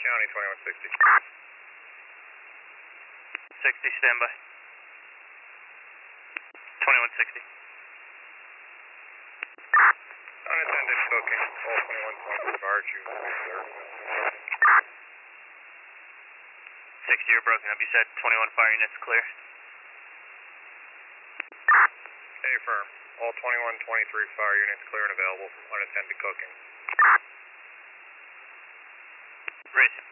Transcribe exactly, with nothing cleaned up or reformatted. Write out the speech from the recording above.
County twenty-one sixty. sixty, standby. twenty-one sixty. Unattended cooking, all twenty-one twenty fire chief. sixty, you're broken up. You said twenty-one fire units clear. A firm. All twenty-one twenty-three fire units clear and available from unattended cooking. Race.